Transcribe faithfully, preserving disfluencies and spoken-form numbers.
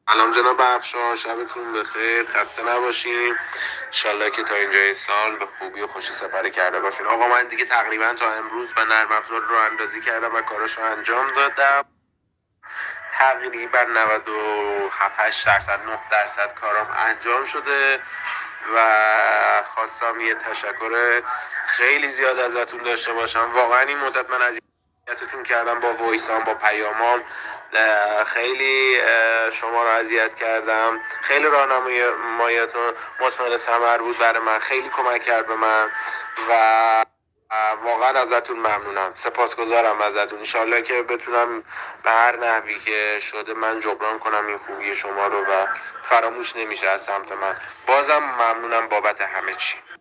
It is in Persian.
سلام جناب افشار، شبتون بخیر، خسته نباشین. انشالله که تا اینجای سال به خوبی و خوشی سپری کرده باشین. آقا من دیگه تقریبا تا امروز به نرم افزار رو اندازی کردم و کاراشو انجام دادم. تقریبا نود و هفت درصد نه درصد کارام انجام شده و خواستم یه تشکر خیلی زیاد ازتون داشته باشم. واقعا این مدت من اذیتتون کردم با وایسام، با پیامام، خیلی شما رو اذیت کردم. خیلی راهنماییتون مثمر ثمر بود برای من، خیلی کمک کرد به من و واقعا ازتون ممنونم، سپاسگزارم ازتون. انشالله که بتونم به هر نحوی که شده من جبران کنم این خوبی شما رو و فراموش نمیشه از سمت من. بازم ممنونم بابت همه چی.